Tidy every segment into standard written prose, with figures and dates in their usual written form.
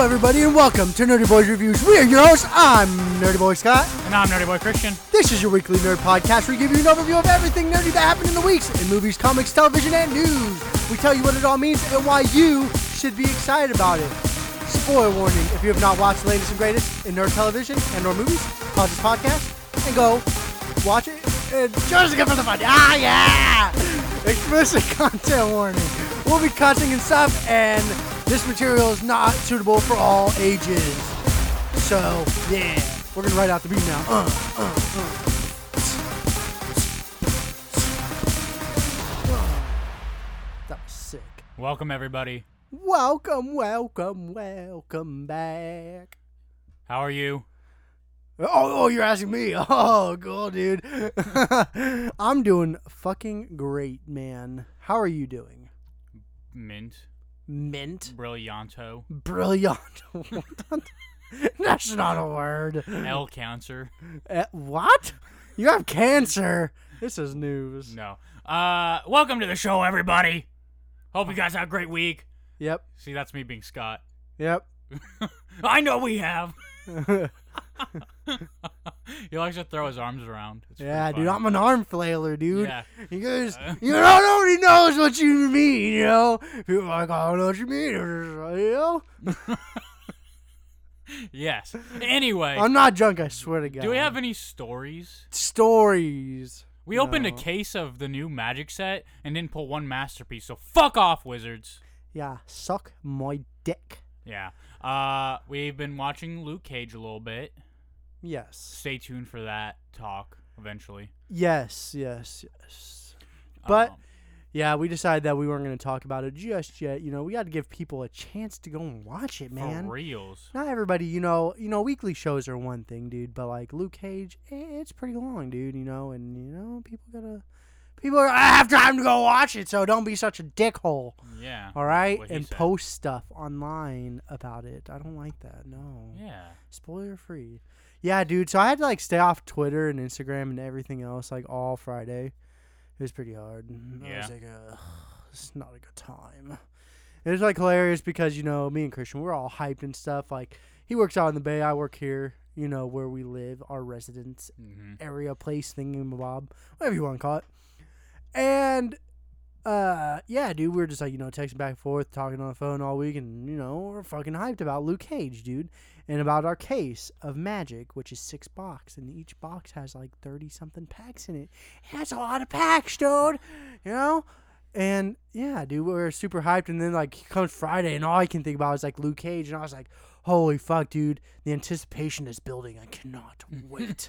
everybody, and welcome to Nerdy Boys Reviews. We are your hosts. I'm Nerdy Boy Scott. And I'm Nerdy Boy Christian. This is your weekly nerd podcast where we give you an overview of everything nerdy that happened in the weeks in movies, comics, television, and news. We tell you what it all means and why you should be excited about it. Spoiler warning, if you have not watched the latest and greatest in nerd television and or movies, pause this podcast and go watch it. Just for the fun. Ah, yeah! Explicit content warning. We'll be cussing and stuff, and this material is not suitable for all ages. So, yeah. We're going to write out the beat now. That was sick. Welcome, everybody. Welcome back. How are you? Oh, you're asking me. Oh, cool, dude. I'm doing fucking great, man. How are you doing? Mint. Brilliant. That's not a word. L cancer. What? You have cancer. This is news. No. Welcome to the show, everybody. Hope you guys had a great week. Yep. See, that's me being Scott. Yep. I know we have. He likes to throw his arms around. It's yeah, dude, dude, I'm an arm flailer, dude. Yeah. You guys, nobody knows what you mean, you know? People are like, I don't know what you mean, you know? Yes. Anyway. I'm not drunk, I swear to God. Do we have any stories? Stories. We opened a case of the new Magic set and didn't pull one masterpiece, so fuck off, Wizards. Yeah, suck my dick. Yeah. We've been watching Luke Cage a little bit. Yes. Stay tuned for that talk eventually. Yes. But, yeah, we decided that we weren't going to talk about it just yet. You know, we got to give people a chance to go and watch it, man. For reals. Not everybody, you know, weekly shows are one thing, dude, but, like, Luke Cage, it's pretty long, dude, you know, and, you know, people have time to go watch it, so don't be such a dickhole. Yeah. All right? And post stuff online about it. I don't like that, no. Yeah. Spoiler free. Yeah, dude, so I had to, like, stay off Twitter and Instagram and everything else, like, all Friday. It was pretty hard. Yeah. I was like, it's not a good time. It was, like, hilarious because, you know, me and Christian, we're all hyped and stuff. Like, he works out in the Bay. I work here, you know, where we live, our residence area, place, thingamabob, whatever you want to call it. And, yeah, dude, we were just, like, you know, texting back and forth, talking on the phone all week, and, you know, we're fucking hyped about Luke Cage, dude, and about our case of Magic, which is 6 boxes, and each box has, like, 30-something packs in it. That's a lot of packs, dude, you know? And, yeah, dude, we were super hyped, and then, like, comes Friday, and all I can think about is, like, Luke Cage, and I was like, holy fuck, dude, the anticipation is building. I cannot wait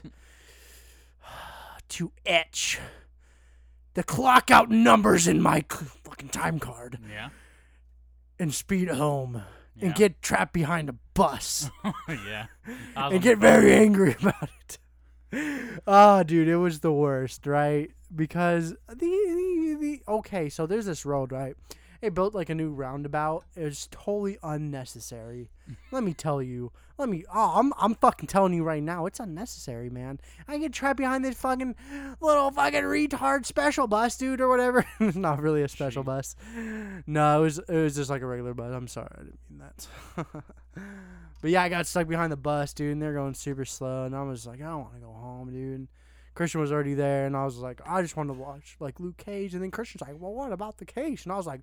to etch the clock out numbers in my fucking time card. Yeah. And speed home. Yeah. And get trapped behind a bus. Yeah. And get very angry about it. Oh, dude, it was the worst, right? Because okay, so there's this road, right? They built like a new roundabout. It was totally unnecessary. Let me tell you. I'm fucking telling you right now. It's unnecessary, man. I get trapped behind this fucking little fucking retard special bus, dude, or whatever. It's not really a special bus. No, it was just like a regular bus. I'm sorry, I didn't mean that. But yeah, I got stuck behind the bus, dude, and they're going super slow, and I was like, I don't want to go home, dude. Christian was already there, and I was like, I just wanted to watch, like, Luke Cage. And then Christian's like, well, what about the case? And I was like,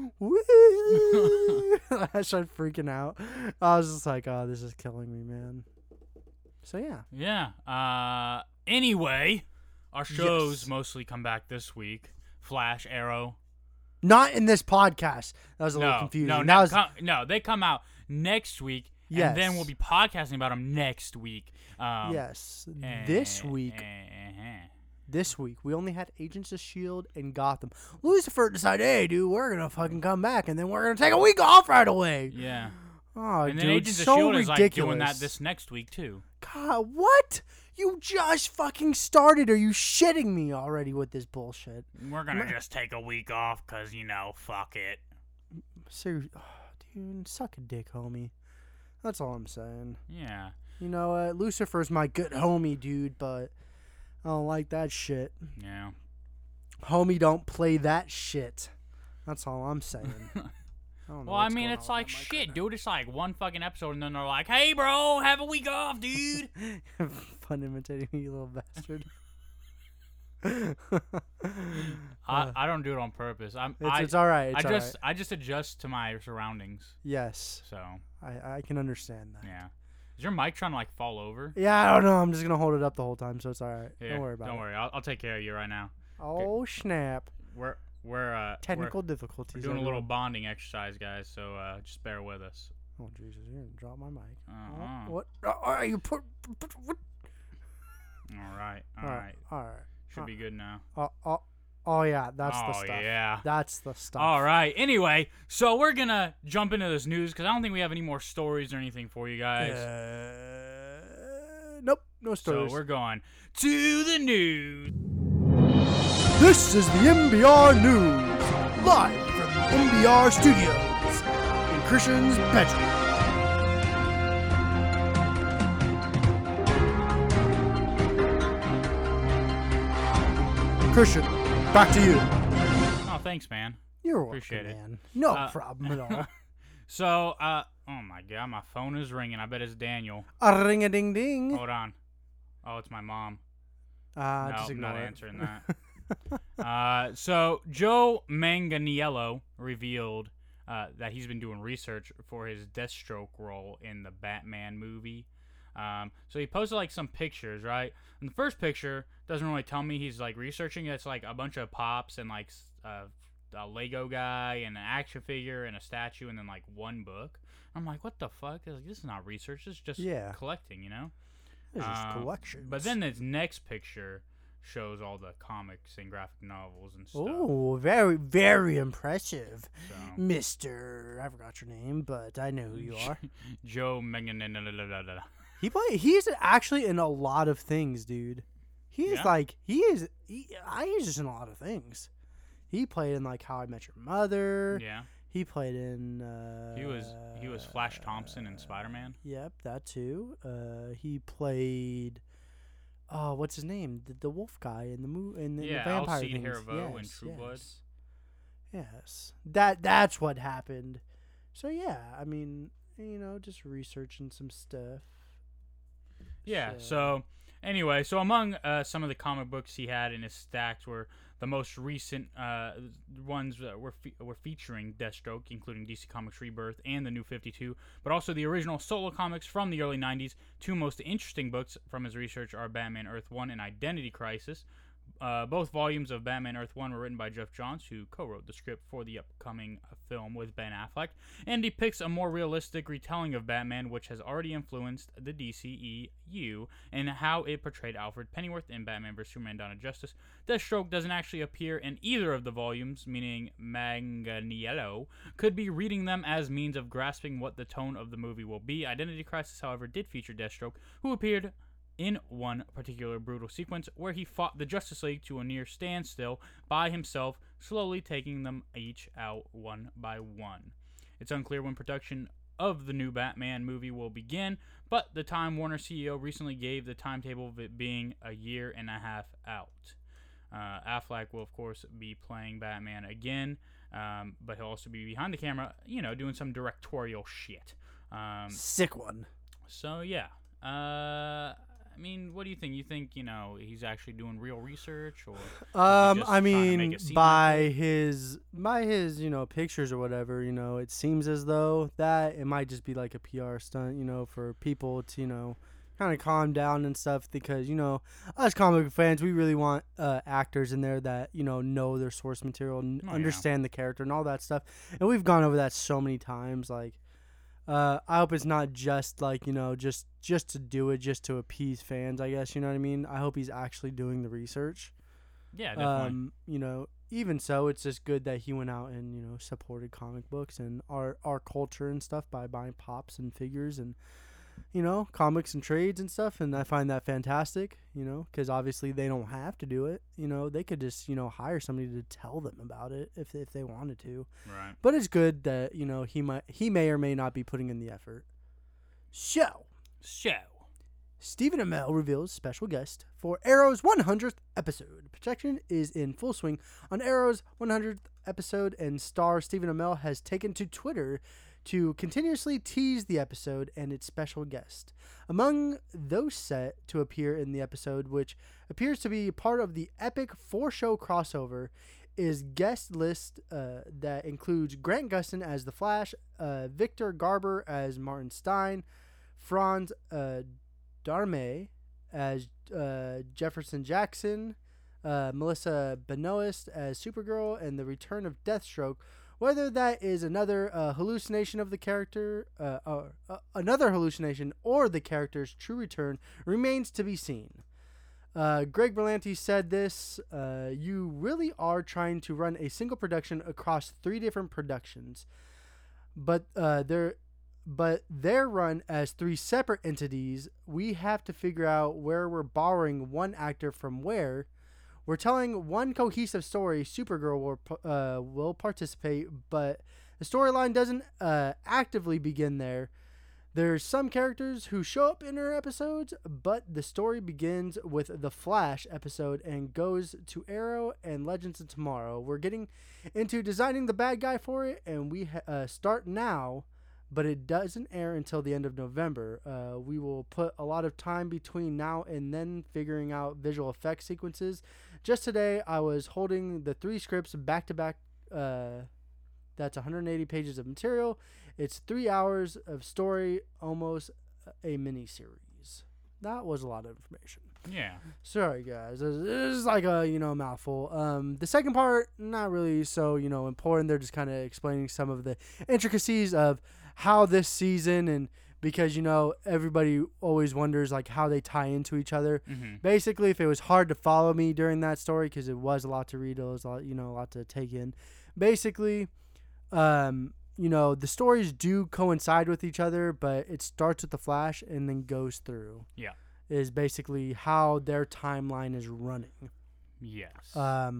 I started freaking out. I was just like, oh, this is killing me, man. So, yeah. Yeah. Anyway, our shows mostly come back this week. Flash, Arrow. Not in this podcast. That was a little confusing. No, they come out next week. Yes. And then we'll be podcasting about them next week. Yes. This week, we only had Agents of S.H.I.E.L.D. and Gotham. Lucifer decided, hey, dude, we're going to fucking come back, and then we're going to take a week off right away. Yeah. Oh, and then dude, Agents so of S.H.I.E.L.D. ridiculous. is like doing that this next week, too. God, what? You just fucking started. Are you shitting me already with this bullshit? We're going to just take a week off because, you know, fuck it. Seriously, dude, suck a dick, homie. That's all I'm saying. Yeah. You know, Lucifer's my good homie, dude, but I don't like that shit. Yeah. Homie, don't play that shit. That's all I'm saying. don't know Well, I what's mean, going it's on like with that mic shit, right dude. It's like one fucking episode, and then they're like, "Hey, bro, have a week off, dude." now. Fun imitating me, you little bastard. I don't do it on purpose. It's all right. It's all right. I just adjust to my surroundings. Yes, So I can understand that. yeah. Is your mic trying to like fall over? Yeah, I don't know. I'm just gonna hold it up the whole time, so it's all right. Here, Don't worry about Don't it. worry. I'll take care of you right now. Oh snap! We're Technical we're difficulties. doing a little everyone. bonding exercise, guys. So just bear with us. Oh Jesus! You're gonna drop my mic. Uh-huh. What? You put what? All right. All right. All right. Should be good now. Oh yeah, that's the Oh stuff. yeah. That's the stuff. All right. Anyway, so we're gonna jump into this news because I don't think we have any more stories or anything for you guys. Nope, no So stories. we're going to the news. This is the MBR News, live from MBR Studios in Christian's bedroom. Christian, back to you. Oh, thanks, man. You're welcome, Appreciate it. man. No problem at all. So, oh my god, my phone is ringing. I bet it's Daniel. A ring a ding ding. Hold on. Oh, it's my mom. No, No, just I'm ignore not it. answering that. So Joe Manganiello revealed that he's been doing research for his Deathstroke role in the Batman movie. So he posted like some pictures, right? And the first picture doesn't really tell me he's like researching. It's like a bunch of pops and like a Lego guy and an action figure and a statue and then like one book. I'm like, what the fuck? I was like, this is not research. This is just collecting, you know? This is collections. But then this next picture shows all the comics and graphic novels and stuff. Oh, very, very impressive, So, Mister. I forgot your name, but I know who you are. Joe Manganiello. He's actually in a lot of things, dude. He's Yeah? he's just in a lot of things. He played in like How I Met Your Mother. Yeah. He played in. He was Flash Thompson in Spider-Man. Yep, that too. He played. Oh, what's his name? The wolf guy in the Yeah, vampire Alcide things. Haribo in True Blood. Yes, that's what happened. So yeah, I mean, just researching some stuff. Yeah. So anyway, so among some of the comic books he had in his stacks were the most recent ones that were featuring Deathstroke, including DC Comics Rebirth and the New 52, but also the original solo comics from the early 90s. Two most interesting books from his research are Batman Earth 1 and Identity Crisis. Both volumes of Batman Earth 1 were written by Jeff Johns, who co-wrote the script for the upcoming film with Ben Affleck, and depicts a more realistic retelling of Batman, which has already influenced the DCEU and how it portrayed Alfred Pennyworth in Batman vs. Superman: Dawn of Justice. Deathstroke doesn't actually appear in either of the volumes, meaning Manganiello could be reading them as means of grasping what the tone of the movie will be. Identity Crisis, however, did feature Deathstroke, who appeared in one particular brutal sequence where he fought the Justice League to a near standstill by himself, slowly taking them each out one by one. It's unclear when production of the new Batman movie will begin, but the Time Warner CEO recently gave the timetable of it being a year and a half out. Affleck will, of course, be playing Batman again, but he'll also be behind the camera, doing some directorial shit. Sick one. So, yeah. I mean, what do you think? You think, he's actually doing real research, or I mean, by his pictures or whatever, it seems as though that it might just be like a PR stunt, for people to, kind of calm down and stuff, because, us comic book fans, we really want actors in there that, know their source material and understand the character and all that stuff. And we've gone over that so many times, like, I hope it's not just like, just to do it, just to appease fans, I guess, you know what I mean? I hope he's actually doing the research. Yeah, definitely. Even so, it's just good that he went out and, supported comic books and our culture and stuff by buying pops and figures and, comics and trades and stuff. And I find that fantastic, because obviously they don't have to do it. They could just, hire somebody to tell them about it if they wanted to. Right. But it's good that, he may or may not be putting in the effort. So, Stephen Amell reveals special guest for Arrow's 100th episode. Projection is in full swing on Arrow's 100th episode, and star Stephen Amell has taken to Twitter to continuously tease the episode and its special guest. Among those set to appear in the episode, which appears to be part of the epic 4-show crossover, is guest list that includes Grant Gustin as The Flash, Victor Garber as Martin Stein, Franz Darmé as Jefferson Jackson, Melissa Benoist as Supergirl, and the return of Deathstroke. Whether that is another hallucination of the character, another hallucination, or the character's true return remains to be seen. Greg Berlanti said this, you really are trying to run a single production across 3 different productions, but they're run as 3 separate entities. We have to figure out where we're borrowing one actor from where. We're telling one cohesive story. Supergirl will participate, but the storyline doesn't actively begin there. There's some characters who show up in her episodes, but the story begins with the Flash episode and goes to Arrow and Legends of Tomorrow. We're getting into designing the bad guy for it, and we start now, but it doesn't air until the end of November. We will put a lot of time between now and then figuring out visual effects sequences. Just today, I was holding the 3 scripts back to back. That's 180 pages of material. It's 3 hours of story, almost a mini-series. That was a lot of information. Yeah. Sorry, guys. This is like a, mouthful. The second part, not really so, important. They're just kind of explaining some of the intricacies of how this season, and because, everybody always wonders, like, how they tie into each other. Mm-hmm. Basically, if it was hard to follow me during that story, because it was a lot to read, it was a lot, a lot to take in. Basically, the stories do coincide with each other, but it starts with the Flash and then goes through. Yeah. Is basically how their timeline is running. Yes.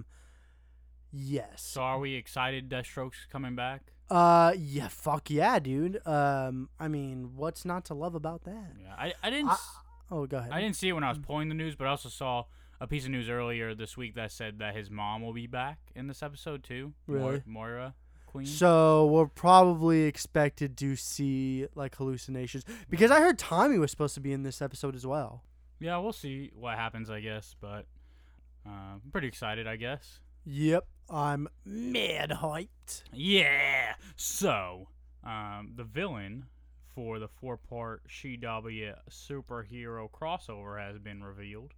Yes. So are we excited Deathstroke's coming back? Yeah, fuck yeah, dude. I mean, what's not to love about that? Yeah, I didn't... Oh, go ahead. I didn't see it when I was pulling the news, but I also saw a piece of news earlier this week that said that his mom will be back in this episode, too. Really? Moira Queen. So we're probably expected to see, like, hallucinations. Because I heard Tommy was supposed to be in this episode as well. Yeah, we'll see what happens, I guess. But I'm pretty excited, I guess. Yep. I'm mad hyped. Yeah. So, the villain for the 4-part CW superhero crossover has been revealed.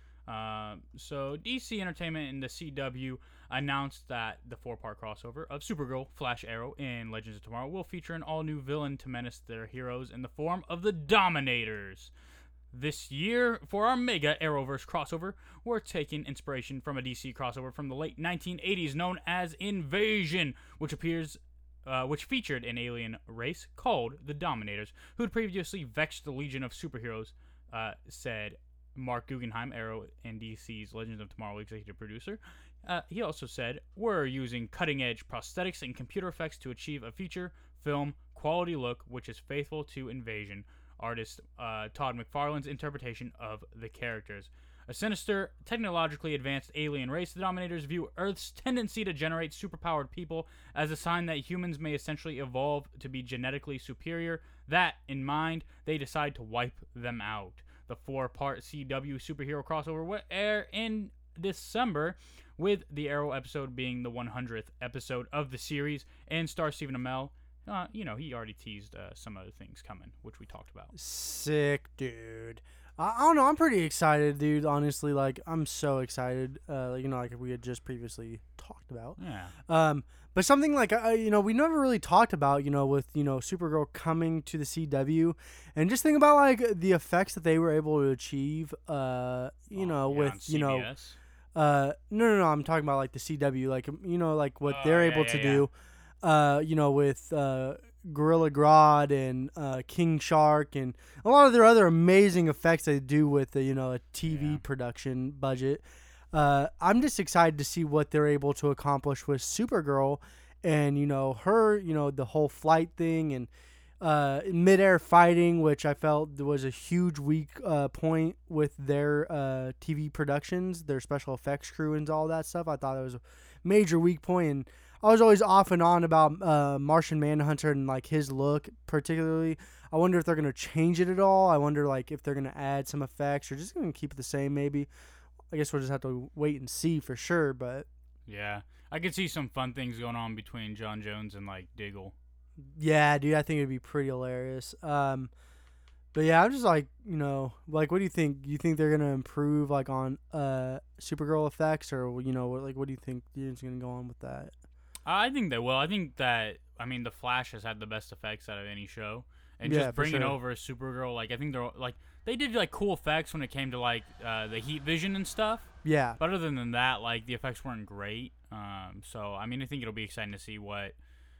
So DC Entertainment and the CW announced that the 4-part crossover of Supergirl, Flash, Arrow, and Legends of Tomorrow will feature an all-new villain to menace their heroes in the form of the Dominators. This year, for our mega Arrowverse crossover, we're taking inspiration from a DC crossover from the late 1980s known as Invasion, which featured an alien race called the Dominators, who had previously vexed the Legion of Superheroes, said Mark Guggenheim, Arrow and DC's Legends of Tomorrow executive producer. He also said, we're using cutting-edge prosthetics and computer effects to achieve a feature film quality look which is faithful to Invasion. Artist Todd McFarlane's interpretation of the characters. A sinister, technologically advanced alien race, the Dominators view Earth's tendency to generate superpowered people as a sign that humans may essentially evolve to be genetically superior. That in mind, they decide to wipe them out. The 4-part CW superhero crossover will air in December, with the Arrow episode being the 100th episode of the series, and star Stephen Amell. He already teased some other things coming, which we talked about. Sick, dude. I don't know. I'm pretty excited, dude. Honestly, like, I'm so excited. Like we had just previously talked about. Yeah. But something like, we never really talked about, with, Supergirl coming to the CW, and just think about, like, the effects that they were able to achieve, with, CBS. No, I'm talking about, like, the CW, like, like what they're able to do. With Gorilla Grodd and King Shark and a lot of their other amazing effects they do with a TV production budget. I'm just excited to see what they're able to accomplish with Supergirl and, her, the whole flight thing and midair fighting, which I felt was a huge weak point with their TV productions, their special effects crew and all that stuff. I thought it was a major weak point, and I was always off and on about Martian Manhunter and like his look particularly. I wonder if they're going to change it at all. I wonder like if they're going to add some effects or just going to keep it the same maybe. I guess we'll just have to wait and see for sure, but yeah, I could see some fun things going on between John Jones and like Diggle. yeah, dude, I think it'd be pretty hilarious. But yeah, I'm just like, like, what do you think? You think they're gonna improve like on Supergirl effects, or what do you think is gonna go on with that? I think they will. I think that the Flash has had the best effects out of any show, and Yeah, just for bringing sure. over Supergirl, like I think they're like they did like cool effects when it came to like the heat vision and stuff. Yeah, But other than that, like the effects weren't great. So I think it'll be exciting to see what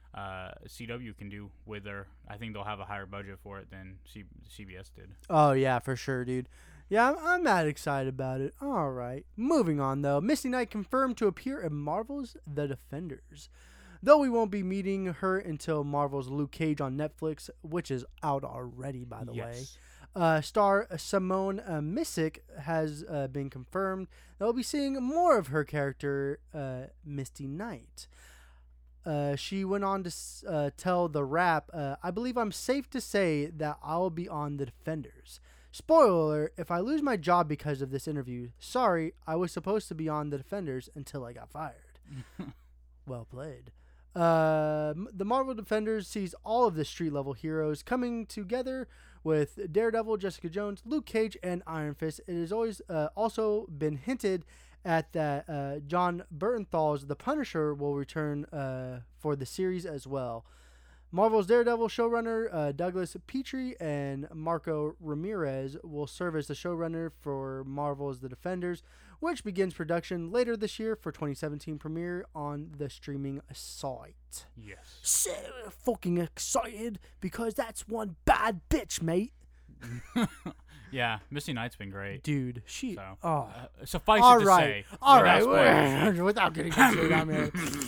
CW can do with their. I think they'll have a higher budget for it than CBS did. oh yeah, for sure, dude. Yeah, I'm not excited about it. All right, moving on though. Misty Knight confirmed to appear in Marvel's The Defenders. Though we won't be meeting her until Marvel's Luke Cage on Netflix, which is out already, by the way. Star Simone Missick has been confirmed that we'll be seeing more of her character, Misty Knight. She went on to tell The Wrap, I believe I'm safe to say that I'll be on The Defenders. Spoiler alert, if I lose my job because of this interview, sorry, I was supposed to be on The Defenders until I got fired. Well played. The Marvel Defenders sees all of the street-level heroes coming together with Daredevil, Jessica Jones, Luke Cage, and Iron Fist. It has always also been hinted at that John Bernthal's The Punisher will return for the series as well. Marvel's Daredevil showrunner Douglas Petrie and Marco Ramirez will serve as the showrunner for Marvel's The Defenders, which begins production later this year for 2017 premiere on the streaming site. Yes. So fucking excited because that's one bad bitch, mate. Yeah, Misty Knight's been great. Dude, she. So, Oh. Suffice All it to right. say. All without right. spoilers- Without getting into it, I mean.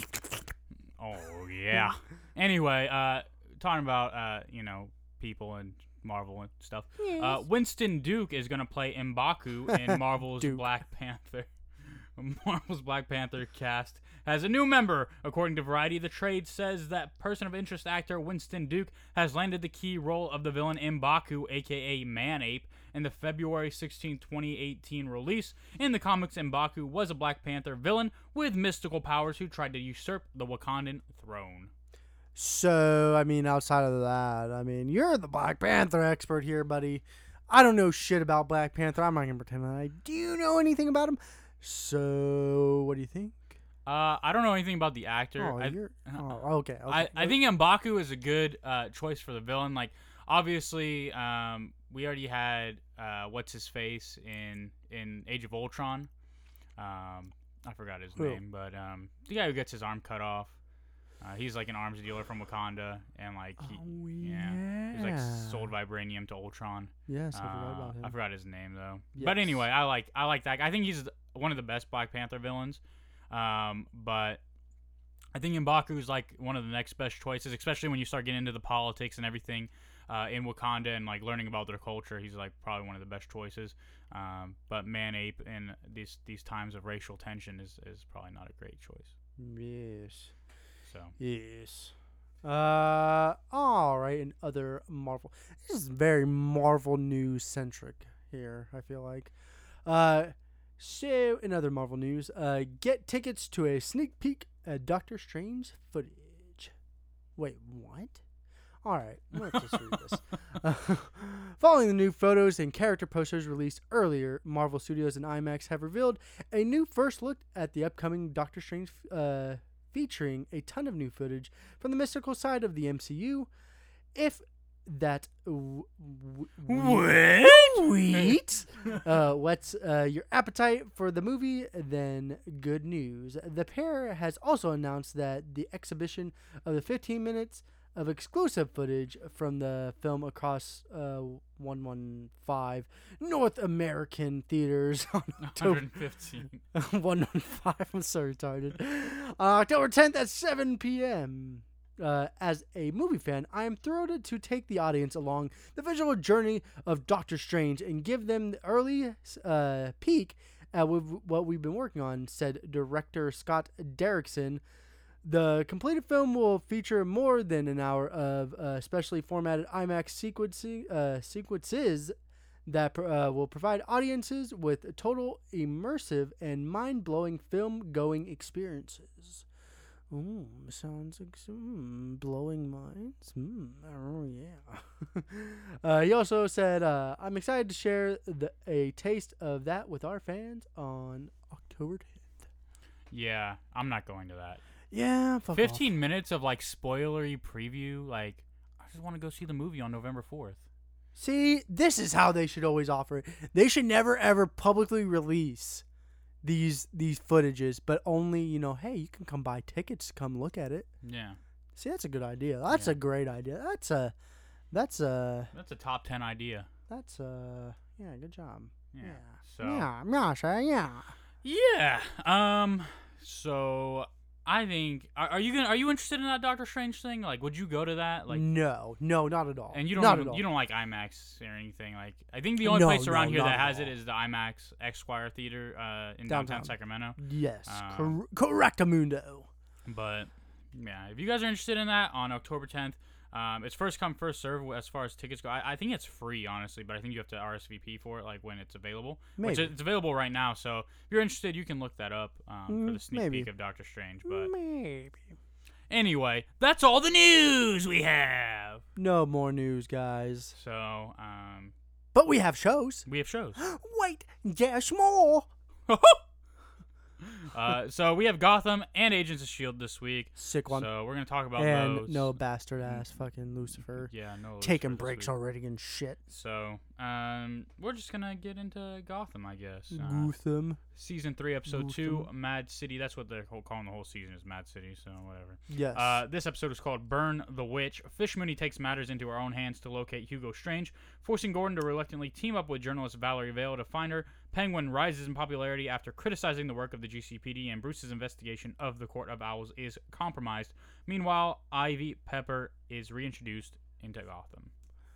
Oh yeah. Anyway, talking about people and Marvel and stuff. Yes. Winston Duke is gonna play M'Baku in Marvel's Duke. Black Panther. Marvel's Black Panther cast has a new member. According to Variety, the trade says that person of interest actor Winston Duke has landed the key role of the villain M'Baku, aka Man-Ape, in the February 16, 2018 release. In the comics, M'Baku was a Black Panther villain with mystical powers who tried to usurp the Wakandan throne. So, outside of that, you're the Black Panther expert here, buddy. I don't know shit about Black Panther. I'm not going to pretend that I do know anything about him. So, what do you think? I don't know anything about the actor. Okay. I think M'Baku is a good choice for the villain. Like, obviously, we already had what's his face in Age of Ultron. I forgot his name, but the guy who gets his arm cut off. He's like an arms dealer from Wakanda, and like he's like sold vibranium to Ultron. Yes, I forgot about him. I forgot his name though. Yes. But anyway, I like that. I think he's one of the best Black Panther villains. But I think M'Baku is like one of the next best choices, especially when you start getting into the politics and everything in Wakanda and like learning about their culture. He's like probably one of the best choices. But Man-Ape in these times of racial tension is probably not a great choice. Yes. So. Yes. All right. And other Marvel. This is very Marvel news centric here, I feel like. So in other Marvel news, get tickets to a sneak peek at Doctor Strange footage. Wait, what? All right, let's just read this. Following the new photos and character posters released earlier, Marvel Studios and IMAX have revealed a new first look at the upcoming Doctor Strange featuring a ton of new footage from the mystical side of the MCU. If that wheat whets your appetite for the movie, then good news. The pair has also announced that the exhibition of the 15 minutes of exclusive footage from the film across 115 North American theaters on October 115. 115. I'm so retarded. October 10th at 7 p.m. as a movie fan, I am thrilled to take the audience along the visual journey of Doctor Strange and give them the early peek at what we've been working on, said director Scott Derrickson. The completed film will feature more than an hour of specially formatted IMAX sequences that will provide audiences with total immersive and mind-blowing film-going experiences. Ooh, sounds like some blowing minds. Oh, yeah. He also said, I'm excited to share a taste of that with our fans on October 10th. Yeah, I'm not going to that. Yeah, 15 minutes of, like, spoilery preview. Like, I just want to go see the movie on November 4th. See, this is how they should always offer it. They should never, ever publicly release these footages, but only, hey, you can come buy tickets to come look at it. Yeah. See, that's a good idea. That's a great idea. That's a top 10 idea. Yeah, good job. Yeah. So I think are you interested in that Doctor Strange thing? Like, would you go to that? Like, no, not at all. And you don't like IMAX or anything. Like, I think the only place around here that has it is the IMAX Esquire Theater in downtown Sacramento. Yes, correctamundo. But yeah, if you guys are interested in that on October 10th, it's first come first serve as far as tickets go. I think it's free, honestly, but I think you have to RSVP for it, like when it's available. Maybe. Which it's available right now, so if you're interested, you can look that up for the sneak peek of Doctor Strange. But maybe. Anyway, that's all the news we have. No more news, guys. So, but we have shows. We have shows. Wait, there's more. So we have Gotham and Agents of S.H.I.E.L.D. this week. Sick one. So we're going to talk about and those. No bastard ass fucking Lucifer. Yeah, no taking Lucifer breaks already and shit. So, we're just going to get into Gotham, I guess. Gotham. Season 3, Episode 2, Mad City. That's what they're calling the whole season is Mad City, so whatever. Yes. This episode is called Burn the Witch. Fish Mooney takes matters into her own hands to locate Hugo Strange, forcing Gordon to reluctantly team up with journalist Valerie Vale to find her. Penguin rises in popularity after criticizing the work of the GCPD, and Bruce's investigation of the Court of Owls is compromised. Meanwhile, Ivy Pepper is reintroduced into Gotham.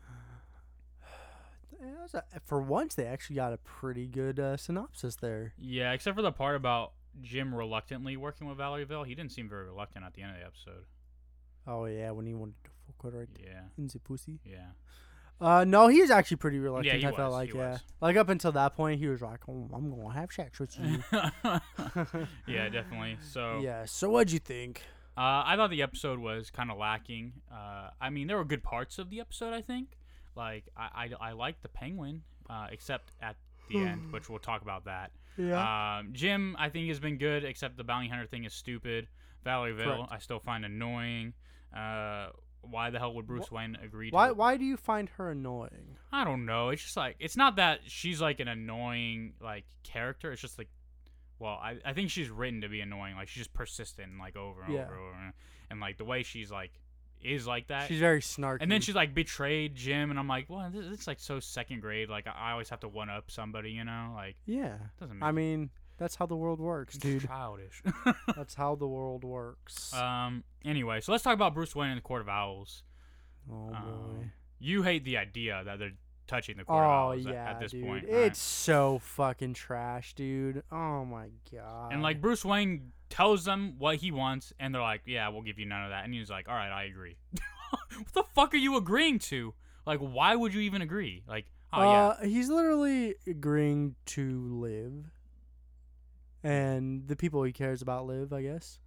For once, they actually got a pretty good synopsis there. Yeah, except for the part about Jim reluctantly working with Valerie Vale. He didn't seem very reluctant at the end of the episode. Oh, yeah, when he wanted to fuck her right in the pussy. Yeah. No, he was actually pretty reluctant. Yeah, I felt like, like up until that point, he was like, "Oh, I'm gonna have sex with you." Yeah, definitely. So yeah. So what'd you think? I thought the episode was kind of lacking. I mean, there were good parts of the episode. I think, like, I liked the Penguin, except at the end, which we'll talk about that. Yeah. Jim, I think, has been good, except the bounty hunter thing is stupid. Valerie Vale, Correct. I still find annoying. Why the hell would Bruce Wayne agree to Why do you find her annoying? I don't know. It's just like, it's not that she's like an annoying like character. It's just like, well, I think she's written to be annoying. Like, she's just persistent, like over and over and over, and like the way she's like is like that. She's very snarky. And then she's like betrayed Jim, and I'm like, well, it's like so second grade. Like, I always have to one up somebody, you know? Like, yeah. Doesn't make I mean, that's how the world works, dude. Childish. That's how the world works. Anyway, so let's talk about Bruce Wayne and the Court of Owls. Oh boy. You hate the idea that they're touching the Court of Owls at this point. It's right? so fucking trash, dude. Oh my god. And like Bruce Wayne tells them what he wants, and they're like, "Yeah, we'll give you none of that." And he's like, "All right, I agree." What the fuck are you agreeing to? Like, why would you even agree? Like, he's literally agreeing to live, and the people he cares about live, I guess.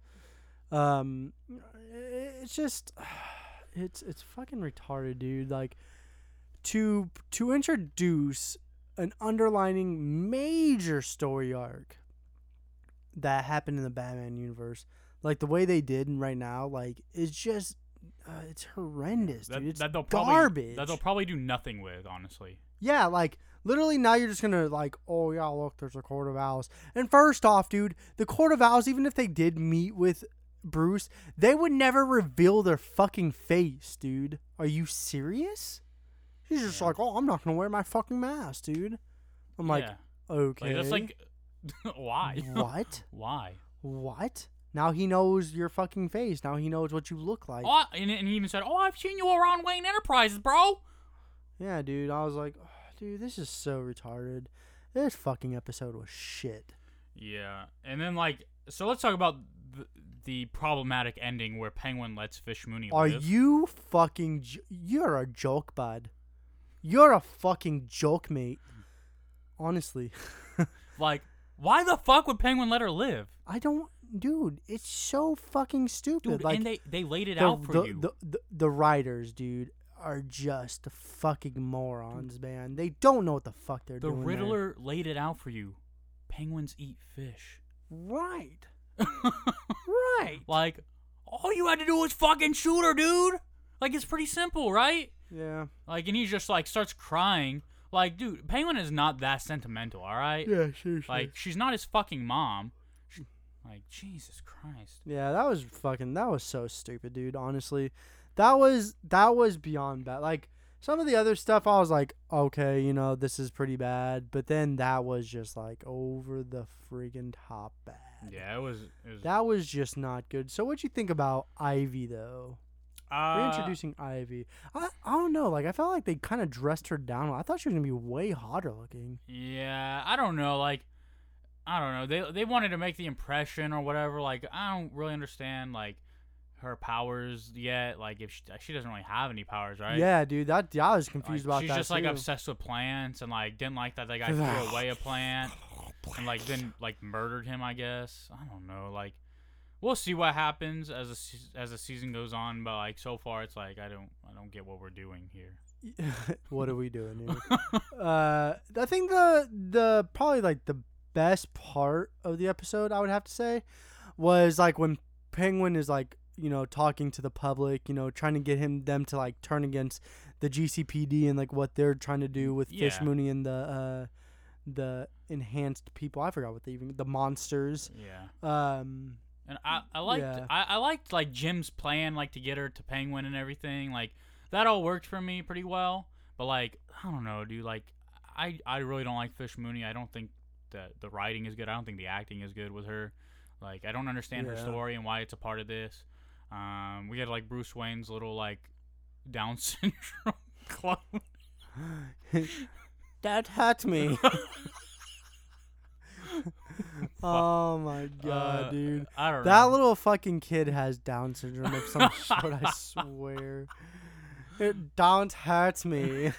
It's just, it's fucking retarded, dude. Like, to introduce an underlining major story arc that happened in the Batman universe, like the way they did right now, like, it's just, it's horrendous, dude. It's garbage. That they'll probably do nothing with, honestly. Yeah, like, literally now you're just gonna, like, oh yeah, look, there's a Court of Owls. And first off, dude, the Court of Owls, even if they did meet with Bruce, they would never reveal their fucking face, dude. Are you serious? He's just like, oh, I'm not gonna wear my fucking mask, dude. I'm like, okay. Like, that's like, why? What? Why? What? Now he knows your fucking face. Now he knows what you look like. Oh, and he even said, "Oh, I've seen you around Wayne Enterprises, bro." Yeah, dude. I was like, oh, dude, this is so retarded. This fucking episode was shit. Yeah, and then so let's talk about the problematic ending where Penguin lets Fish Mooney live. Are you fucking? You're a joke, bud. You're a fucking joke, mate. Honestly. Why the fuck would Penguin let her live? I don't, dude. It's so fucking stupid. Dude, and they laid it out for you. The writers, dude, are just fucking morons, man. They don't know what the fuck they're doing. The Riddler laid it out for you. Penguins eat fish. Right. Right. All you had to do was fucking shoot her, dude. It's pretty simple, right? Yeah. And he just starts crying. Dude, Penguin is not that sentimental, all right? Yeah, seriously. She's not his fucking mom. Jesus Christ. Yeah, that was so stupid, dude. Honestly, that was beyond bad. Some of the other stuff, I was like, okay, this is pretty bad. But then that was just over the friggin' top bad. Yeah, it was. That was just not good. So what'd you think about Ivy, though? Reintroducing Ivy. I don't know. I felt like they kind of dressed her down. I thought she was going to be way hotter looking. Yeah, I don't know. I don't know. They wanted to make the impression or whatever. I don't really understand, her powers yet. If she doesn't really have any powers, right? Yeah, dude. I was confused about that, she's just, obsessed with plants and, didn't like that the guy threw away a plant and, then, murdered him, I guess. I don't know. We'll see what happens as the season goes on, but so far it's I don't get what we're doing here. What are we doing here? I think the probably the best part of the episode, I would have to say, was when Penguin is talking to the public, trying to get them to turn against the GCPD and what they're trying to do with Fish Mooney and the enhanced people. I forgot what the monsters. Yeah. And I liked Jim's plan to get her to Penguin and everything. That all worked for me pretty well. But I don't know, dude. I really don't like Fish Mooney. I don't think that the writing is good. I don't think the acting is good with her. I don't understand her story and why it's a part of this. We had Bruce Wayne's little Down syndrome clone. That hurt me. Oh my god, dude. I don't know. That little fucking kid has Down syndrome of some sort, I swear. It don't hurt me.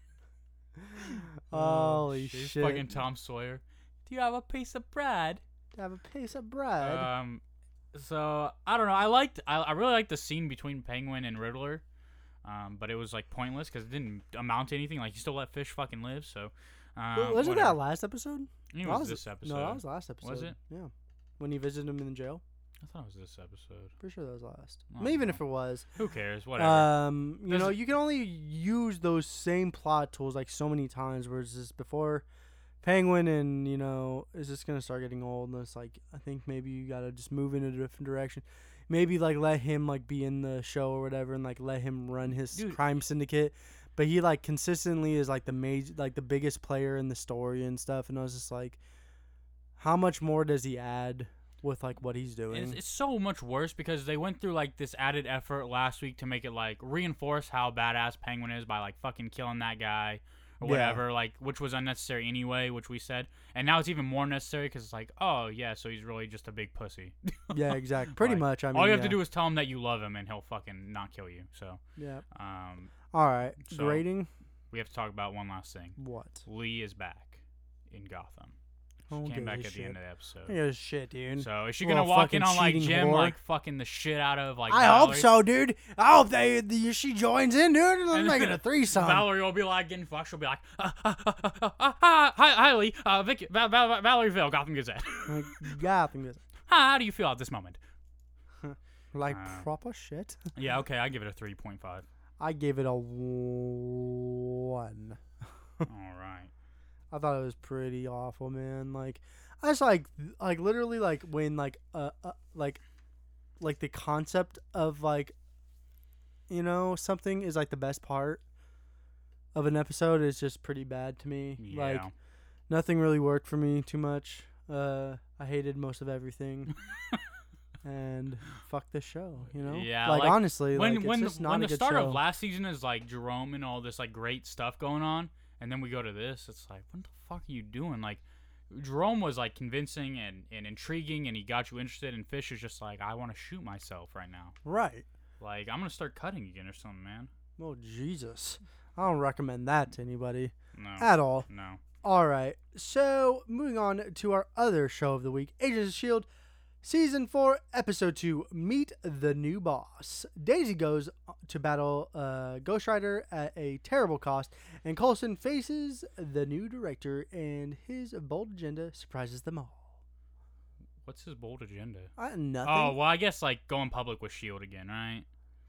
Holy shit. Fucking Tom Sawyer. Do you have a piece of bread? Do you have a piece of bread? So I don't know. I really liked the scene between Penguin and Riddler. But it was pointless because it didn't amount to anything. He still let Fish fucking live, so wasn't that last episode? It was this episode. No, that was last episode. Was it? Yeah. When he visited him in the jail? I thought it was this episode. Pretty sure that was last. Even if it was. Who cares? Whatever. You can only use those same plot tools so many times, whereas this before Penguin and, is just going to start getting old, and it's I think maybe you got to just move in a different direction. Maybe let him be in the show or whatever and let him run his crime syndicate. But he consistently is the major the biggest player in the story and stuff, and I was just how much more does he add with what he's doing? It's so much worse because they went through this added effort last week to make it reinforce how badass Penguin is by fucking killing that guy or whatever, which was unnecessary anyway, which we said, and now it's even more necessary because it's oh yeah, so he's really just a big pussy. Yeah, exactly. Pretty much. I mean, all you have to do is tell him that you love him, and he'll fucking not kill you. So yeah. All right. So grading. We have to talk about one last thing. What? Lee is back in Gotham. She came back at the end of the episode. Yeah, shit, dude. So is she gonna walk in on Jim fucking the shit out of I Valerie? hope so, dude. I hope she joins in, dude. And let's make it a threesome. Valerie will be getting fucked. She'll be hi Lee, Valerie Gotham Gazette. Gotham Gazette. How do you feel at this moment? Proper shit. Yeah, okay, I give it a 3.5. I gave it a 1. All right. I thought it was pretty awful, man. I just literally when the concept of something is the best part of an episode is just pretty bad to me. Yeah. Nothing really worked for me too much. I hated most of everything. and fuck this show, you know? Yeah, like honestly, when like, it's just not when a the good start show. of last season is like Jerome and all this like great stuff going on, and then we go to this, it's like, what the fuck are you doing? Like, Jerome was like convincing and intriguing, and he got you interested, and Fish is just like, I want to shoot myself right now. Right. Like, I'm gonna start cutting again or something, man. Oh Jesus, I don't recommend that to anybody No, at all. no. All right, so moving on to our other show of the week, Agents of S.H.I.E.L.D. Season 4, Episode 2, Meet the New Boss. Daisy goes to battle Ghost Rider at a terrible cost, and Coulson faces the new director, and his bold agenda surprises them all. What's his bold agenda? Nothing. Oh, well, I guess like going public with S.H.I.E.L.D. again, right?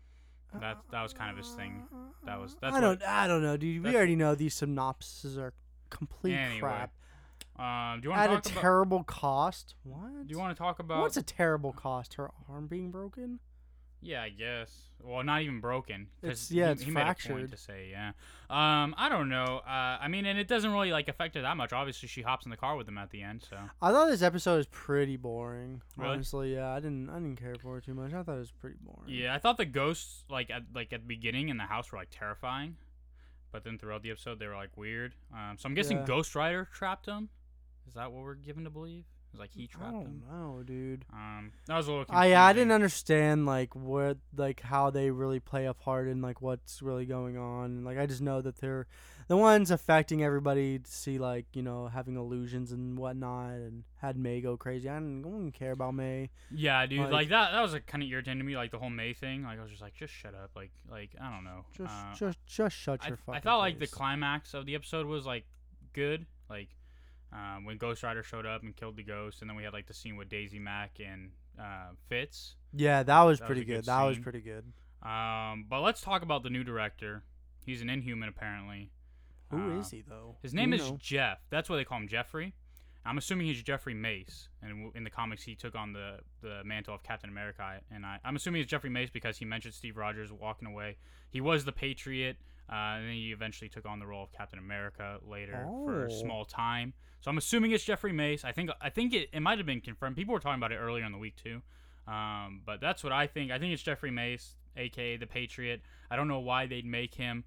That was kind of his thing. That's I don't know, dude. We already know these synopses are complete crap. Do you want to At talk a about? terrible cost. What? Do you want to talk about? What's a terrible cost? Her arm being broken? Yeah, I guess. Well, not even broken. It's he fractured. made a point to say, yeah. I don't know. I mean, and it doesn't really like affect her that much. Obviously, she hops in the car with him at the end. So I thought this episode was pretty boring. Really? Honestly, yeah, I didn't care for it too much. I thought it was pretty boring. yeah, I thought the ghosts at the beginning in the house were like terrifying, but then throughout the episode they were like weird. So I'm guessing Yeah. Ghost Rider trapped him. Is that what we're given to believe? It's like he I trapped don't him. know, dude. That was a little. I Confusing. didn't understand like what how they really play a part in like what's really going on. Like I just know that they're the ones affecting everybody to see like having illusions and whatnot, and had May go crazy. I didn't care about May. Yeah, dude. Like- Like that was like kind of irritating to me. Like the whole May thing. Like I was just like, just shut up. Like I don't know. Just shut your fucking I felt like the face. climax of the episode was like good. Like when Ghost Rider showed up and killed the ghost, and then we had like the scene with Daisy Mack and Fitz. Yeah, that was That was pretty a good good. That was scene. pretty good. But let's talk about the new director. He's an Inhuman apparently. Who is he though? His Do name you is know? Jeff. That's why they call him Jeffrey. I'm assuming he's Jeffrey Mace, and in the comics he took on the mantle of Captain America. And I'm assuming it's Jeffrey Mace because he mentioned Steve Rogers walking away. He was the Patriot, and then he eventually took on the role of Captain America later for a Oh. small time. So I'm assuming it's Jeffrey Mace. I think it might have been confirmed. People were talking about it earlier in the week too, but that's what I think. I think it's Jeffrey Mace, aka the Patriot. I don't know why they'd make him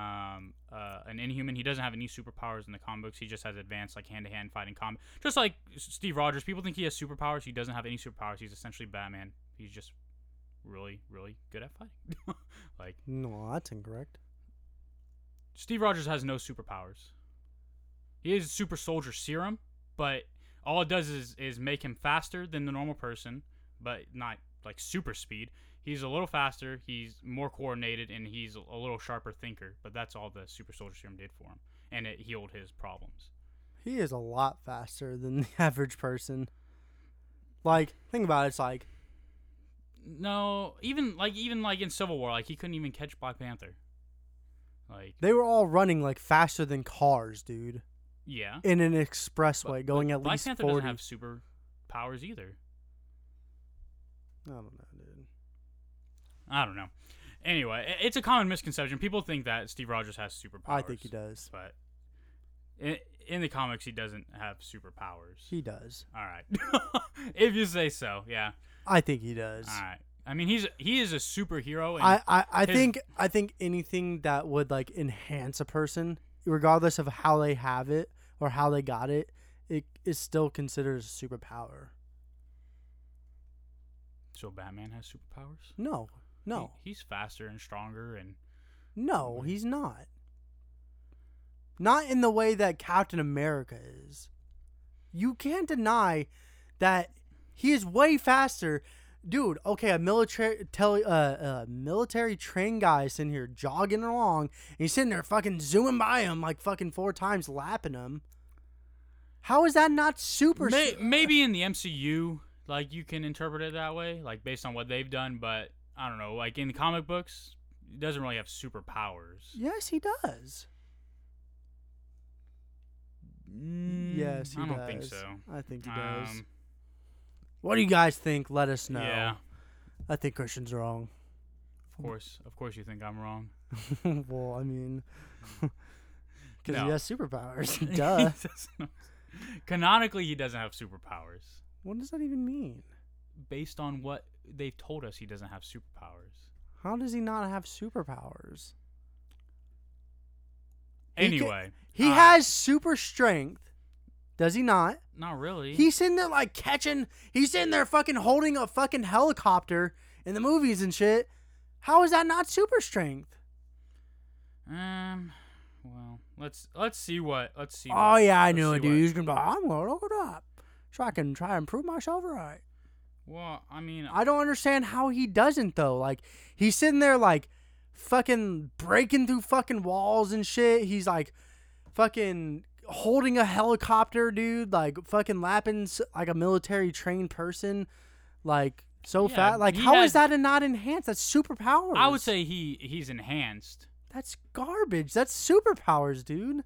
an Inhuman. He doesn't have any superpowers in the comic books. He just has advanced like hand-to-hand fighting combat. Just like Steve Rogers, people think he has superpowers. He doesn't have any superpowers. He's essentially Batman. He's just really, really good at fighting. Like No, that's incorrect. Steve Rogers has no superpowers. He has super soldier serum, but all it does is make him faster than the normal person, but not like super speed. He's a little faster, he's more coordinated, and he's a little sharper thinker. But that's all the super soldier serum did for him, and it healed his problems. He is a lot faster than the average person. Like, think about it. It's like, No, even in Civil War, like he couldn't even catch Black Panther. Like, they were all running like faster than cars, dude. yeah, In an expressway, going but at Black least Panther 40. doesn't have superpowers either. I don't know, dude. I don't know. Anyway, it's a common misconception. People think that Steve Rogers has superpowers. I think he does. But in the comics, he doesn't have superpowers. He does. All right. If you say so, yeah. I think he does. All right. I mean, he is a superhero. And I his- think anything that would like enhance a person, regardless of how they have it or how they got it, it is still considered a superpower. So Batman has superpowers? No. He's faster and stronger and No, he's not. Not in the way that Captain America is. You can't deny that he is way faster. Dude, okay, a military trained guy is sitting here jogging along, and he's sitting there fucking zooming by him like fucking 4 times, lapping him. How is that not super? maybe in the MCU, like you can interpret it that way, like based on what they've done, but I don't know, like in the comic books, he doesn't really have superpowers. Yes, he does. Yes, he I does. don't think so. I think he does. Um, What do you guys think? Let us know. Yeah, I think Christian's wrong. of course you think I'm wrong. Well, I mean, because No. he has superpowers. He Duh. doesn't- Canonically, he doesn't have superpowers. What does that even mean? based on what they've told us, he doesn't have superpowers. How does he not have superpowers? Anyway. He has super strength. Does he not? Not really. He's sitting there he's sitting there fucking holding a fucking helicopter in the movies and shit. How is that not super strength? Well, let's see what. Oh yeah, I knew it, dude. He's gonna be like, I'm gonna look it up so I can try and prove myself right. Well, I mean, I don't understand how he doesn't though. Like he's sitting there like fucking breaking through fucking walls and shit. He's like fucking holding a helicopter, dude. Like fucking lapping like a military trained person. Like so fast. Like how is that not enhanced? That's superpowers. I would say he's enhanced. That's garbage. That's superpowers, dude.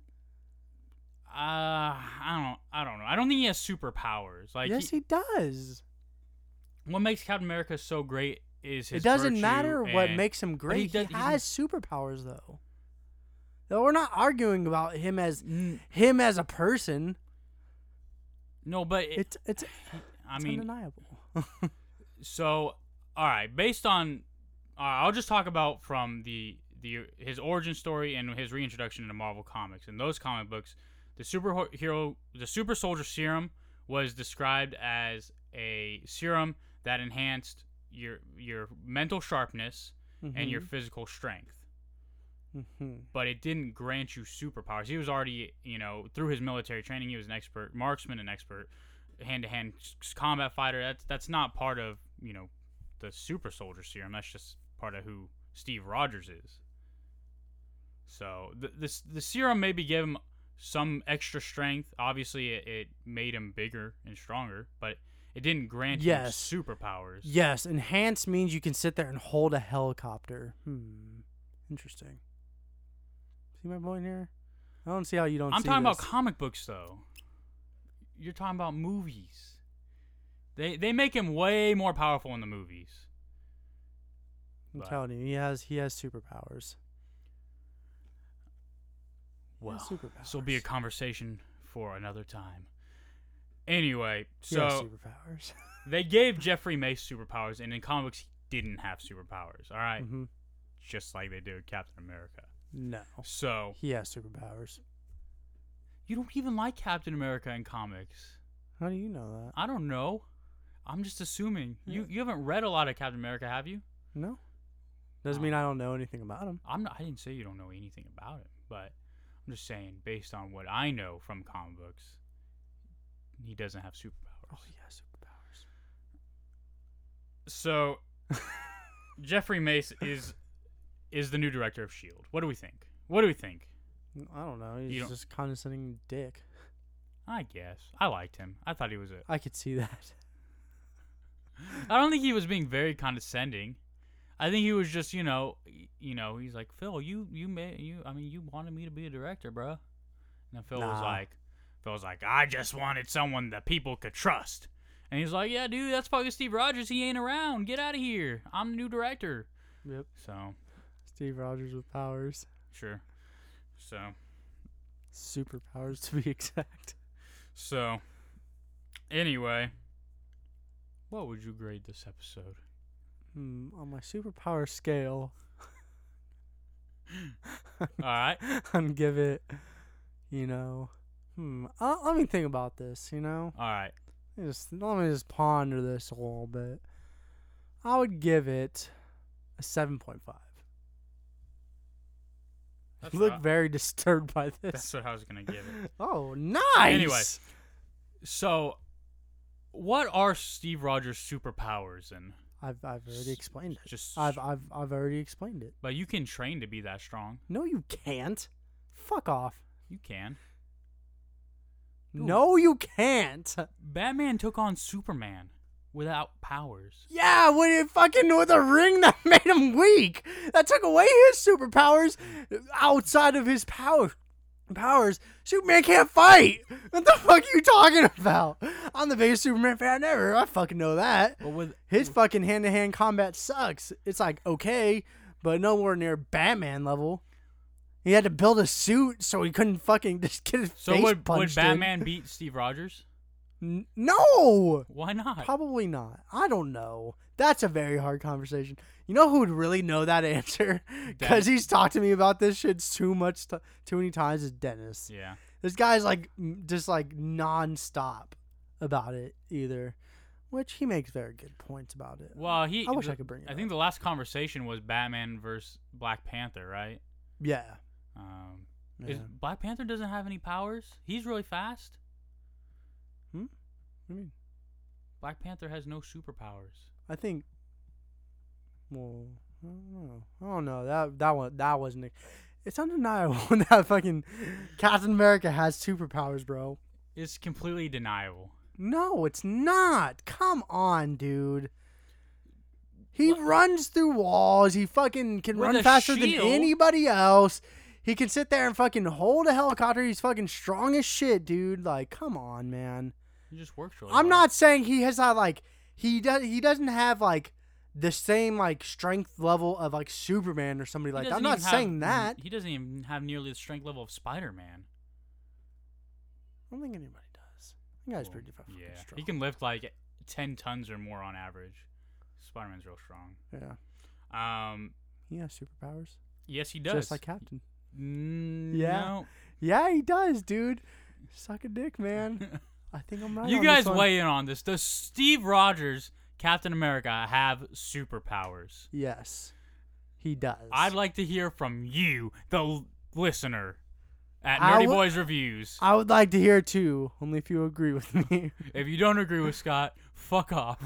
I don't know. I don't think he has superpowers. Like yes, he does. What makes Captain America so great is his. It doesn't virtue matter what makes him great. He has superpowers, though. No, we're not arguing about him as a person. No, but it's undeniable. So, all right, based on, I'll just talk about from his origin story and his reintroduction into Marvel Comics. In those comic books, the super soldier serum was described as a serum that enhanced your mental sharpness and your physical strength. But it didn't grant you superpowers. He was already, through his military training, he was an expert marksman, an expert hand-to-hand combat fighter. That's not part of, the super soldier serum. That's just part of who Steve Rogers is. So the serum maybe gave him some extra strength. Obviously, it made him bigger and stronger, but it didn't grant you superpowers. Yes, enhanced means you can sit there and hold a helicopter. Interesting. See my point here? I don't see how you don't see I'm talking this. about comic books, though. You're talking about movies. They make him way more powerful in the movies. I'm telling you, he has superpowers. Well, this will be a conversation for another time. Anyway, so superpowers. They gave Jeffrey Mace superpowers, and in comic books, he didn't have superpowers. All right, just like they did with Captain America. No, so he has superpowers. You don't even like Captain America in comics. How do you know that? I don't know. I'm just assuming. Yeah. You haven't read a lot of Captain America, have you? No. Doesn't mean I don't know anything about him. I didn't say you don't know anything about him, but I'm just saying, based on what I know from comic books, he doesn't have superpowers. Oh, he has superpowers. So, Jeffrey Mace is the new director of S.H.I.E.L.D. What do we think? I don't know. He's just condescending dick. I guess. I liked him. I thought he was I could see that. I don't think he was being very condescending. I think he was just, he's like, Phil, you wanted me to be a director, bro. And then Phil was like, I just wanted someone that people could trust. And he's like, yeah, dude, that's fucking Steve Rogers. He ain't around. Get out of here. I'm the new director. Yep. So. Steve Rogers with powers. Sure. So. Superpowers to be exact. So. Anyway. What would you grade this episode? On my superpower scale. Alright. I'd give it, let me think about this, Alright. Let me just ponder this a little bit. I would give it a 7.5. You look very disturbed by this. That's what I was going to give it. Oh, nice! Anyway, so what are Steve Rogers' superpowers in? I've already explained it. I've already explained it. But you can train to be that strong. No, you can't. Fuck off. You can. No, you can't. Batman took on Superman without powers. Yeah, with a ring that made him weak. That took away his superpowers. Outside of his powers, Superman can't fight. What the fuck are you talking about? I'm the biggest Superman fan ever. I fucking know that. But his fucking hand-to-hand combat sucks. It's like, okay, but nowhere near Batman level. He had to build a suit so he couldn't fucking just get his face punched would Batman beat Steve Rogers? No! Why not? Probably not. I don't know. That's a very hard conversation. You know who would really know that answer? Because he's talked to me about this shit too many times is Dennis. Yeah. This guy's like just like nonstop about it either. Which he makes very good points about it. Well, I wish I could bring it up. I think the last conversation was Batman versus Black Panther, right? Yeah. Is Black Panther doesn't have any powers? He's really fast. What do you mean? Black Panther has no superpowers. I think. Well, I don't know. That wasn't. It's undeniable that fucking Captain America has superpowers, bro. It's completely deniable. No, it's not. Come on, dude. He runs through walls. He fucking can run faster than anybody else. He can sit there and fucking hold a helicopter. He's fucking strong as shit, dude. Like, come on, man. He just works really I'm hard. not saying he has not like he doesn't have like the same like strength level of like Superman or somebody like that. I'm not saying that. He doesn't even have nearly the strength level of Spider-Man. I don't think anybody does. That guy's pretty fucking strong. He can lift like 10 tons or more on average. Spider-Man's real strong. Yeah. He has superpowers. Yes, he does. Just like Captain. Yeah. No. Yeah, he does, dude. Suck a dick, man. I think I'm right. You guys weigh in on this. Does Steve Rogers, Captain America, have superpowers? Yes, he does. I'd like to hear from you, the listener, at Nerdy Boys Reviews. I would like to hear it too, only if you agree with me. If you don't agree with Scott, fuck off.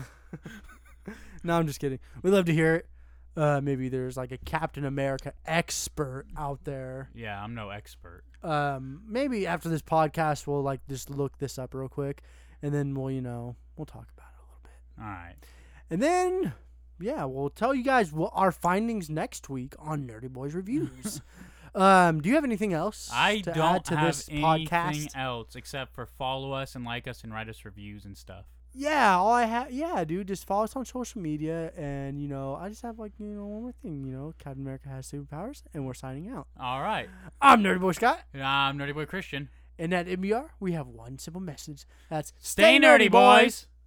No, I'm just kidding. We'd love to hear it. Maybe there's like a Captain America expert out there. Yeah, I'm no expert. Maybe after this podcast, we'll like just look this up real quick, and then we'll talk about it a little bit. All right. And then, yeah, we'll tell you guys what our findings next week on Nerdy Boys Reviews. Do you have anything else to add to this podcast? Anything else except for follow us and like us and write us reviews and stuff. Yeah, all I have, dude, just follow us on social media, and I just have like one more thing, Captain America has superpowers, and we're signing out. All right, I'm Nerdy Boy Scott. And I'm Nerdy Boy Christian. And at MBR, we have one simple message. That's stay nerdy, boys.